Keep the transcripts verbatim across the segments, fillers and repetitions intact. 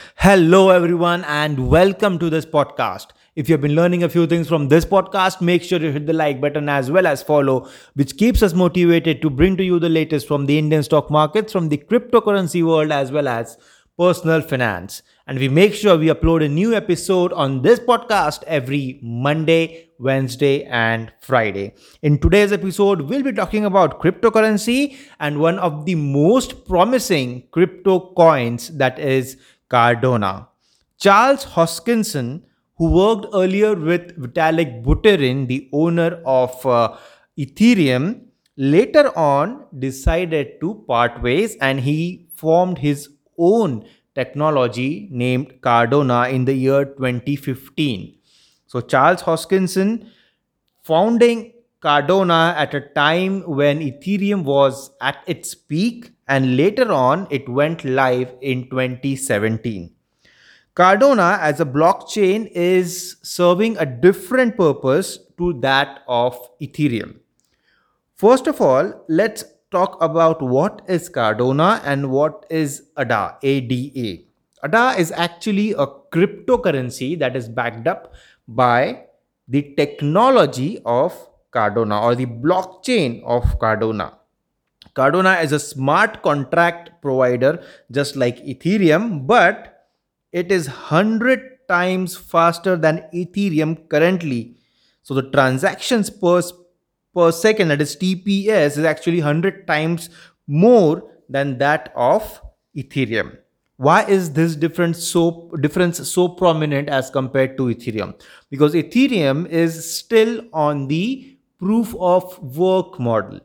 Hello, everyone, and welcome to this podcast. If you've been learning a few things from this podcast, make sure you hit the like button as well as follow, which keeps us motivated to bring to you the latest from the Indian stock markets, from the cryptocurrency world, as well as personal finance. And we make sure we upload a new episode on this podcast every Monday, Wednesday, and Friday. In today's episode, we'll be talking about cryptocurrency and one of the most promising crypto coins, that is Cardona. Charles Hoskinson, who worked earlier with Vitalik Buterin, the owner of uh, Ethereum, later on decided to part ways and he formed his own technology named Cardona in the year twenty fifteen. So, Charles Hoskinson founding Cardona at a time when Ethereum was at its peak, and later on it went live in twenty seventeen. Cardona as a blockchain is serving a different purpose to that of Ethereum. First of all, let's talk about what is Cardona and what is A D A, A D A. A D A is actually a cryptocurrency that is backed up by the technology of Cardona or the blockchain of Cardona. Cardona is a smart contract provider just like Ethereum, but it is one hundred times faster than Ethereum currently. So the transactions per, per second, that is T P S, is actually one hundred times more than that of Ethereum. Why is this difference so difference so prominent as compared to Ethereum? Because Ethereum is still on the proof of work model,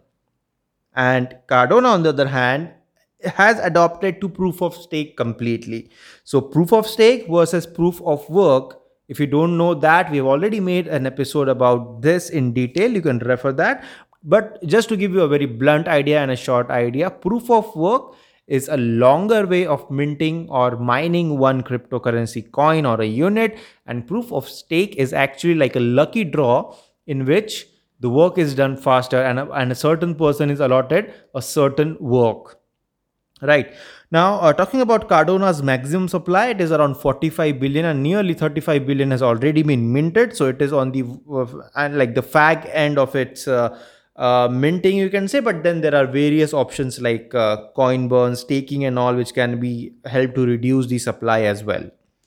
and Cardona, on the other hand, has adopted to proof of stake completely. So proof of stake versus proof of work. If you don't know that, we've already made an episode about this in detail. You can refer that. But just to give you a very blunt idea and a short idea, proof of work is a longer way of minting or mining one cryptocurrency coin or a unit, and proof of stake is actually like a lucky draw in which the work is done faster and a, and a certain person is allotted a certain work. Right. Now, uh, talking about Cardona's maximum supply, it is around forty-five billion and nearly thirty-five billion has already been minted. So it is on the uh, and like the fag end of its uh, uh, minting, you can say. But then there are various options like uh, coin burn, staking and all, which can be help to reduce the supply as well.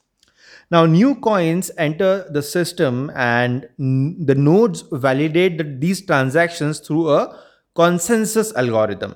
Now, new coins enter the system and n- the nodes validate that these transactions through a consensus algorithm.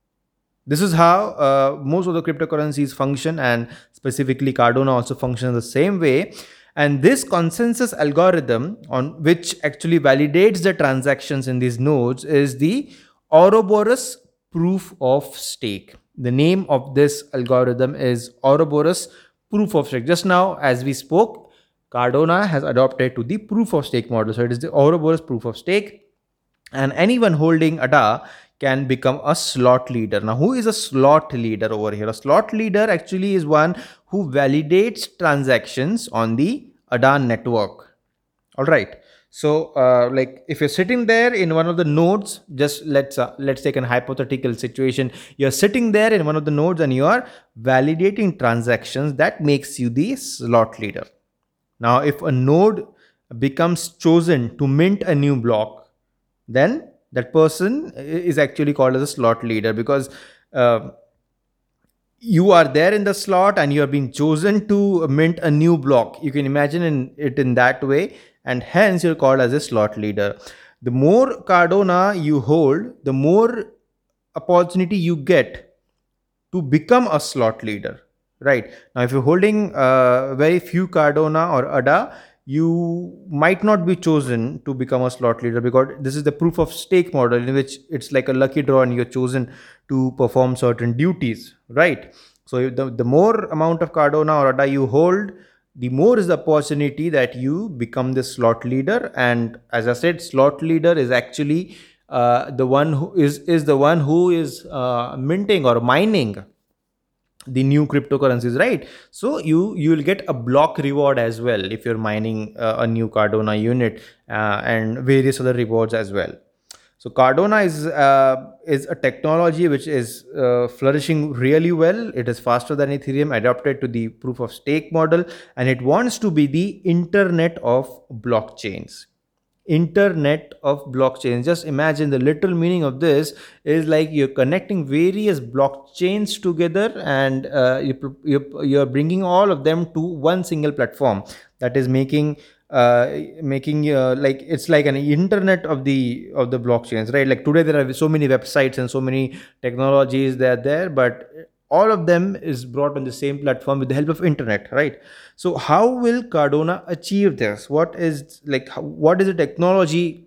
This is how uh, most of the cryptocurrencies function, and specifically Cardona also functions the same way. And this consensus algorithm, on which actually validates the transactions in these nodes, is the Ouroboros proof of stake. The name of this algorithm is Ouroboros proof of stake. Just now, as we spoke, Cardona has adopted to the proof of stake model. So it is the Ouroboros proof of stake, and anyone holding A D A can become a slot leader. Now, who is a slot leader over here? A slot leader actually is one who validates transactions on the A D A network. All right. So, uh, like if you're sitting there in one of the nodes, just let's uh, let's take an hypothetical situation. You're sitting there in one of the nodes and you are validating transactions. That makes you the slot leader. Now, if a node becomes chosen to mint a new block, then that person is actually called as a slot leader, because uh, you are there in the slot and you are being chosen to mint a new block. You can imagine in, it in that way, and hence you're called as a slot leader. The more Cardona you hold, the more opportunity you get to become a slot leader. Right now, if you're holding uh, very few Cardona or A D A, you might not be chosen to become a slot leader, because this is the proof of stake model in which it's like a lucky draw and you're chosen to perform certain duties, right? So the, the more amount of Cardona or A D A you hold, the more is the opportunity that you become the slot leader. And as I said, slot leader is actually uh, the one who is is the one who is uh, minting or mining the new cryptocurrencies, right? So you you will get a block reward as well if you're mining uh, a new Cardona unit, uh, and various other rewards as well. So Cardona is uh, is a technology which is uh, flourishing really well. It is faster than Ethereum, adapted to the proof of stake model, and it wants to be the internet of blockchains. Internet of blockchains. Just imagine the literal meaning of this is like you're connecting various blockchains together, and uh, you, you're, you're bringing all of them to one single platform that is making uh making uh, like it's like an internet of the of the blockchains, right? Like today there are so many websites and so many technologies that are there, but all of them is brought on the same platform with the help of internet, right? So how will Cardona achieve this? What is like how, what is the technology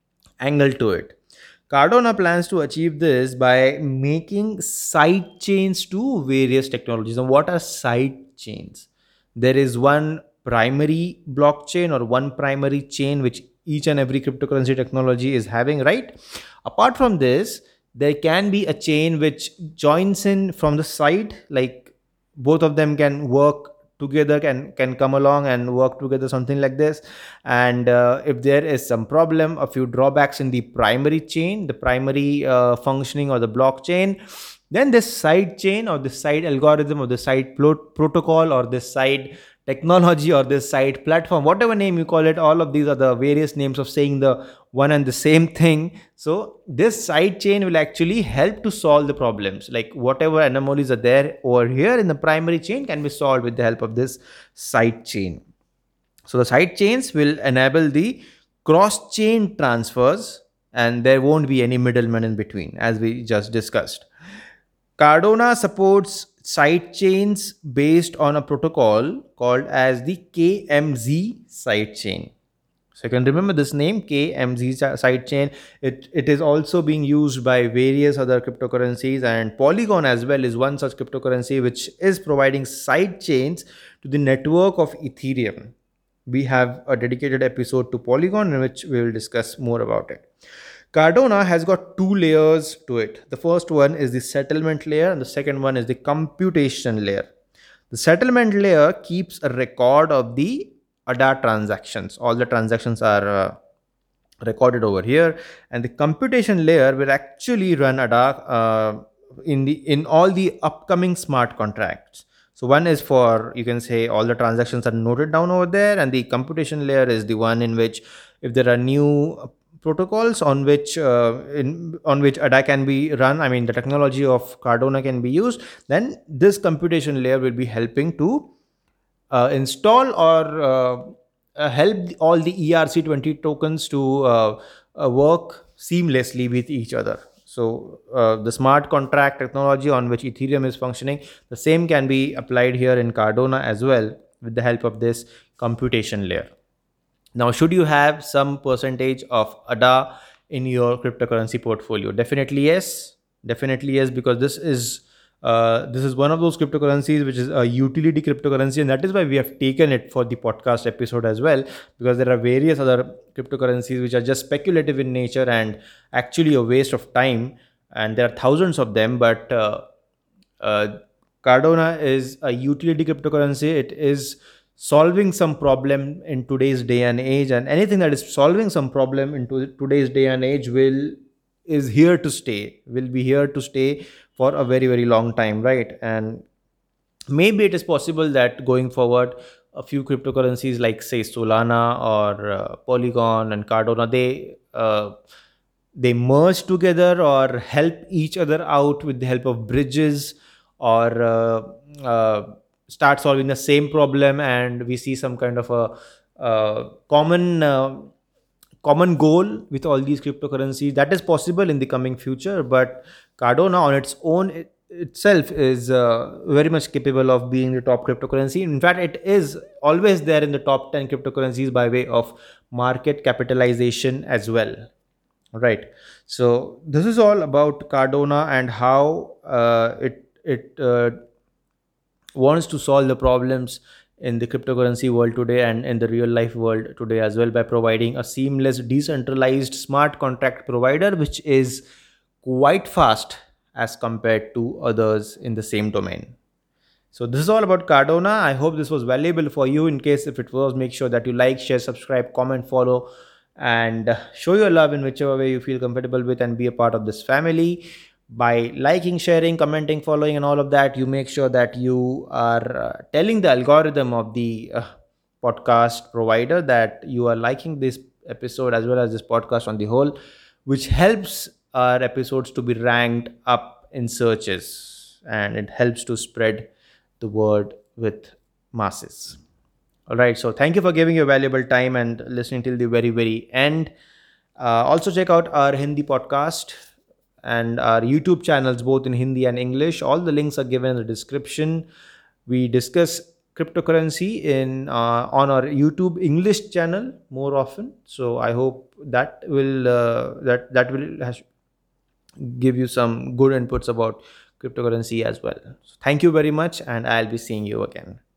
angle to it? Cardona plans to achieve this by making side chains to various technologies. And what are side chains? There is one primary blockchain or one primary chain which each and every cryptocurrency technology is having, right? Apart from this, there can be a chain which joins in from the side, like both of them can work together, can can come along and work together, something like this. And uh, if there is some problem, a few drawbacks in the primary chain, the primary uh, functioning or the blockchain, then this side chain or the side algorithm or the side plot protocol or this side technology or this side platform, whatever name you call it, all of these are the various names of saying the one and the same thing. So this side chain will actually help to solve the problems, like whatever anomalies are there over here in the primary chain can be solved with the help of this side chain. So the side chains will enable the cross chain transfers, and there won't be any middleman in between, as we just discussed. Cardona supports side chains based on a protocol called as the K M Z side chain. So you can remember this name, K M Z side chain. It, it is also being used by various other cryptocurrencies, and Polygon as well is one such cryptocurrency which is providing side chains to the network of Ethereum. We have a dedicated episode to Polygon in which we will discuss more about it. Cardona has got two layers to it. The first one is the settlement layer, and the second one is the computation layer. The settlement layer keeps a record of the A D A transactions. All the transactions are uh, recorded over here, and the computation layer will actually run A D A uh, in the in all the upcoming smart contracts. So one is for, you can say, all the transactions are noted down over there, and the computation layer is the one in which if there are new protocols on which uh, in on which A D A can be run, I mean the technology of Cardona can be used, then this computation layer will be helping to uh, install or uh, uh, help all the E R C twenty tokens to uh, uh, work seamlessly with each other. So uh, the smart contract technology on which Ethereum is functioning, the same can be applied here in Cardona as well with the help of this computation layer. Now, should you have some percentage of A D A in your cryptocurrency portfolio? Definitely yes. Definitely yes, because this is uh, this is one of those cryptocurrencies which is a utility cryptocurrency, and that is why we have taken it for the podcast episode as well, because there are various other cryptocurrencies which are just speculative in nature and actually a waste of time, and there are thousands of them. But uh, uh, Cardona is a utility cryptocurrency. It is solving some problem in today's day and age, and anything that is solving some problem in today's day and age will is here to stay, will be here to stay for a very very long time, right? And maybe it is possible that going forward a few cryptocurrencies like say Solana or uh, Polygon and Cardona, they uh, they merge together or help each other out with the help of bridges, or uh, uh, start solving the same problem, and we see some kind of a uh, common uh, common goal with all these cryptocurrencies. That is possible in the coming future, but Cardona on its own it, itself is uh, very much capable of being the top cryptocurrency. In fact, it is always there in the top ten cryptocurrencies by way of market capitalization as well, right? So this is all about Cardona and how uh, it it uh, wants to solve the problems in the cryptocurrency world today and in the real life world today as well, by providing a seamless decentralized smart contract provider which is quite fast as compared to others in the same domain. So this is all about Cardona. I hope this was valuable for you. In case if it was, make sure that you like, share, subscribe, comment, follow, and uh, show your love in whichever way you feel comfortable with, and be a part of this family by liking, sharing, commenting, following, and all of that. You make sure that you are uh, telling the algorithm of the uh, podcast provider that you are liking this episode as well as this podcast on the whole, which helps our episodes to be ranked up in searches, and it helps to spread the word with masses. All right. So thank you for giving your valuable time and listening till the very, very end. Uh, also, check out our Hindi podcast and our YouTube channels, both in Hindi and English. All the links are given in the description. We discuss cryptocurrency in uh, on our YouTube English channel more often. So I hope that will uh, that that will has, give you some good inputs about cryptocurrency as well. So thank you very much, and I'll be seeing you again.